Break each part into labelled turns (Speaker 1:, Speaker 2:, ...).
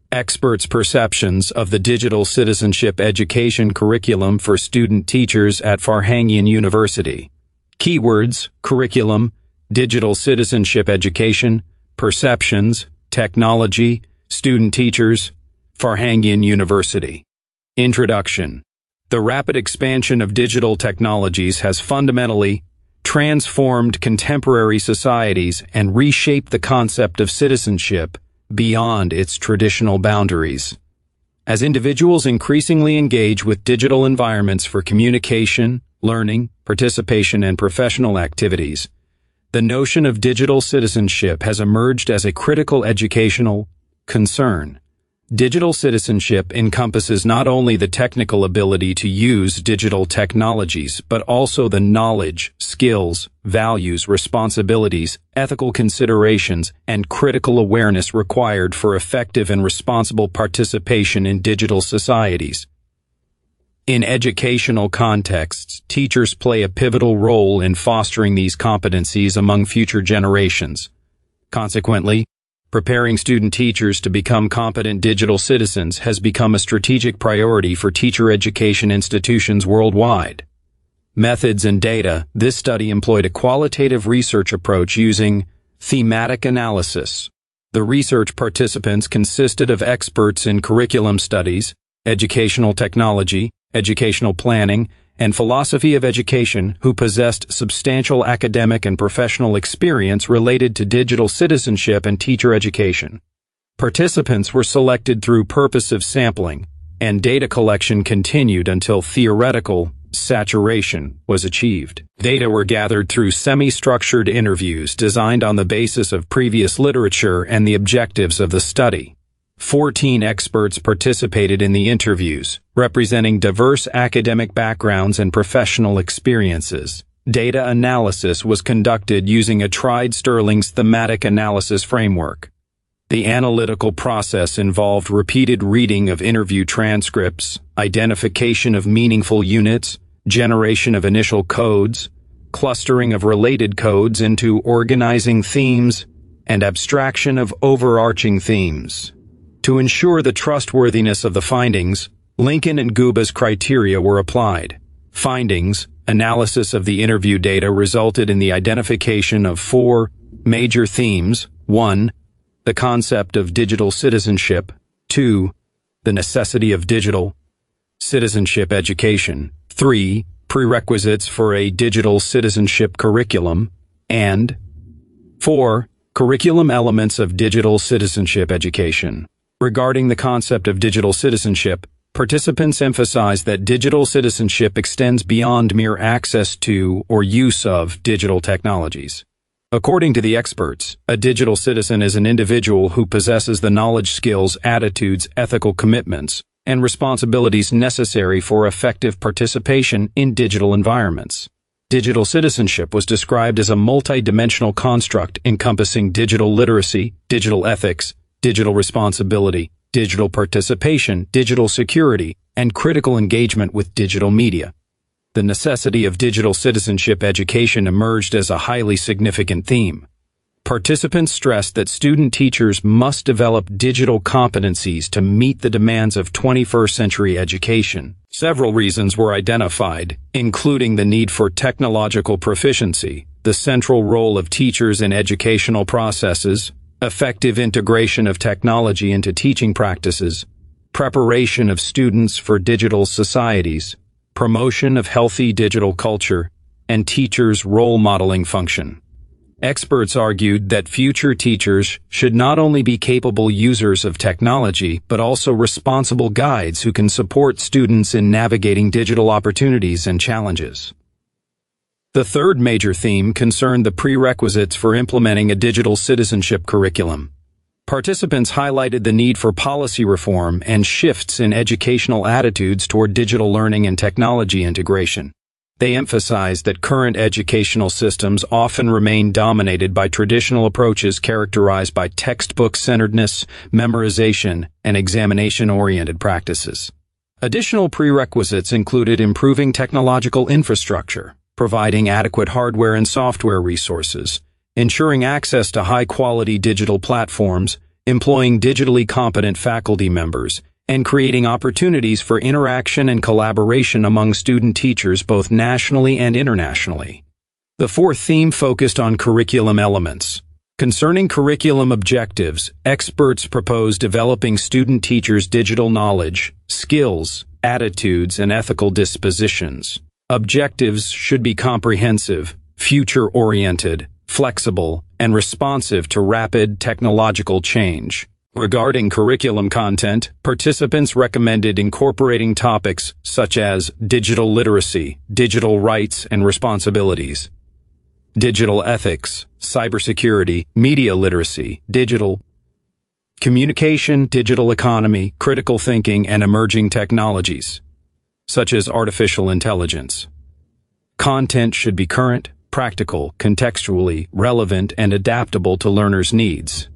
Speaker 1: Experts' perceptions of the digital citizenship education curriculum for student teachers at Farhangian University. Keywords: curriculum, digital citizenship education, perceptions, technology, student teachers, Farhangian University. Introduction. The rapid expansion of digital technologies has fundamentally transformed contemporary societies and reshaped the concept of citizenship beyond its traditional boundaries. As individuals increasingly engage with digital environments for communication, learning, participation, and professional activities, the notion of digital citizenship has emerged as a critical educational concern. Digital citizenship encompasses not only the technical ability to use digital technologies, but also the knowledge, skills, values, responsibilities, ethical considerations, and critical awareness required for effective and responsible participation in digital societies. In educational contexts, teachers play a pivotal role in fostering these competencies among future generations. Consequently, preparing student teachers to become competent digital citizens has become a strategic priority for teacher education institutions worldwide. Methods and data. This study employed a qualitative research approach using thematic analysis. The research participants consisted of experts in curriculum studies, educational technology, educational planning, and philosophy of education who possessed substantial academic and professional experience related to digital citizenship and teacher education. Participants were selected through purposive sampling, and data collection continued until theoretical saturation was achieved. Data were gathered through semi-structured interviews designed on the basis of previous literature and the objectives of the study. 14 experts participated in the interviews, representing diverse academic backgrounds and professional experiences. Data analysis was conducted using a tried Stirling's thematic analysis framework. The analytical process involved repeated reading of interview transcripts, identification of meaningful units, generation of initial codes, clustering of related codes into organizing themes, and abstraction of overarching themes. To ensure the trustworthiness of the findings, Lincoln and Guba's criteria were applied. Findings: analysis of the interview data resulted in the identification of 4 major themes. 1. The concept of digital citizenship. 2. The necessity of digital citizenship education. 3. Prerequisites for a digital citizenship curriculum. And 4. Curriculum elements of digital citizenship education. Regarding the concept of digital citizenship, participants emphasized that digital citizenship extends beyond mere access to or use of digital technologies. According to the experts, a digital citizen is an individual who possesses the knowledge, skills, attitudes, ethical commitments, and responsibilities necessary for effective participation in digital environments. Digital citizenship was described as a multi-dimensional construct encompassing digital literacy, digital ethics, digital responsibility, digital participation, digital security, and critical engagement with digital media. The necessity of digital citizenship education emerged as a highly significant theme. Participants stressed that student teachers must develop digital competencies to meet the demands of 21st century education. Several reasons were identified, including the need for technological proficiency, the central role of teachers in educational processes, effective integration of technology into teaching practices, preparation of students for digital societies, promotion of healthy digital culture, and teachers' role modeling function. Experts argued that future teachers should not only be capable users of technology, but also responsible guides who can support students in navigating digital opportunities and challenges. The third major theme concerned the prerequisites for implementing a digital citizenship curriculum. Participants highlighted the need for policy reform and shifts in educational attitudes toward digital learning and technology integration. They emphasized that current educational systems often remain dominated by traditional approaches characterized by textbook-centeredness, memorization, and examination-oriented practices. Additional prerequisites included improving technological infrastructure, providing adequate hardware and software resources, ensuring access to high-quality digital platforms, employing digitally competent faculty members, and creating opportunities for interaction and collaboration among student teachers both nationally and internationally. The fourth theme focused on curriculum elements. Concerning curriculum objectives, experts propose developing student teachers' digital knowledge, skills, attitudes, and ethical dispositions. Objectives should be comprehensive, future-oriented, flexible, and responsive to rapid technological change. Regarding curriculum content, participants recommended incorporating topics such as digital literacy, digital rights and responsibilities, digital ethics, cybersecurity, media literacy, digital communication, digital economy, critical thinking, and emerging technologies, such as artificial intelligence. Content should be current, practical, contextually relevant, and adaptable to learners' needs.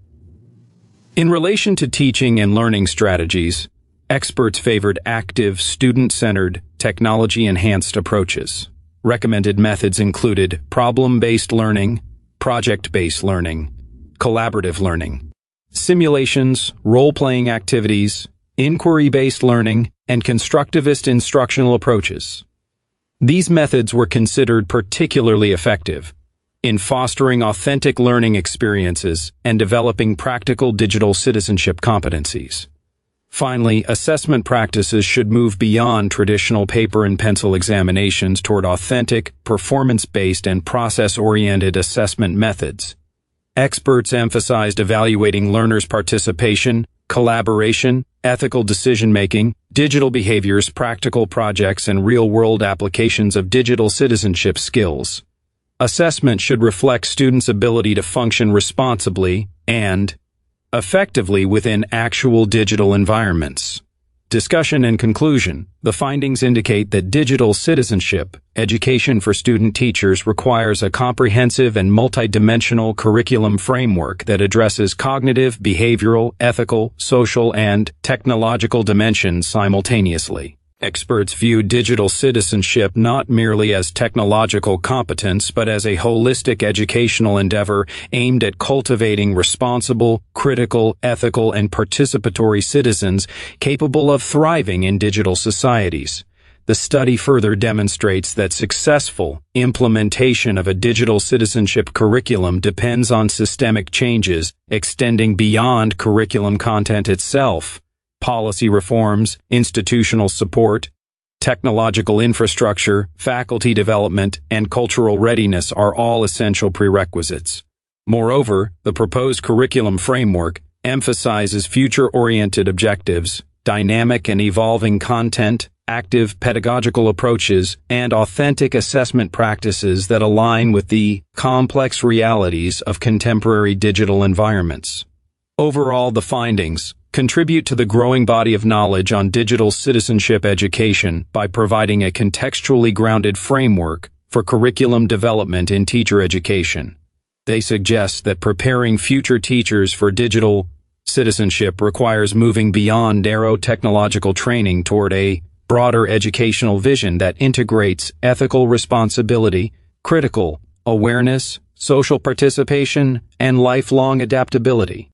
Speaker 1: In relation to teaching and learning strategies, experts favored active, student-centered, technology-enhanced approaches. Recommended methods included problem-based learning, project-based learning, collaborative learning, simulations, role-playing activities, inquiry-based learning, and constructivist instructional approaches. These methods were considered particularly effective in fostering authentic learning experiences and developing practical digital citizenship competencies. Finally, assessment practices should move beyond traditional paper and pencil examinations toward authentic, performance-based, and process-oriented assessment methods. Experts emphasized evaluating learners' participation, collaboration, ethical decision-making, digital behaviors, practical projects, and real-world applications of digital citizenship skills. Assessment should reflect students' ability to function responsibly and effectively within actual digital environments. Discussion and conclusion. The findings indicate that digital citizenship education for student teachers requires a comprehensive and multidimensional curriculum framework that addresses cognitive, behavioral, ethical, social, and technological dimensions simultaneously. Experts view digital citizenship not merely as technological competence, but as a holistic educational endeavor aimed at cultivating responsible, critical, ethical, and participatory citizens capable of thriving in digital societies. The study further demonstrates that successful implementation of a digital citizenship curriculum depends on systemic changes extending beyond curriculum content itself. Policy reforms, institutional support, technological infrastructure, faculty development, and cultural readiness are all essential prerequisites. Moreover, the proposed curriculum framework emphasizes future-oriented objectives, dynamic and evolving content, active pedagogical approaches, and authentic assessment practices that align with the complex realities of contemporary digital environments. Overall, the findings contribute to the growing body of knowledge on digital citizenship education by providing a contextually grounded framework for curriculum development in teacher education. They suggest that preparing future teachers for digital citizenship requires moving beyond narrow technological training toward a broader educational vision that integrates ethical responsibility, critical awareness, social participation, and lifelong adaptability.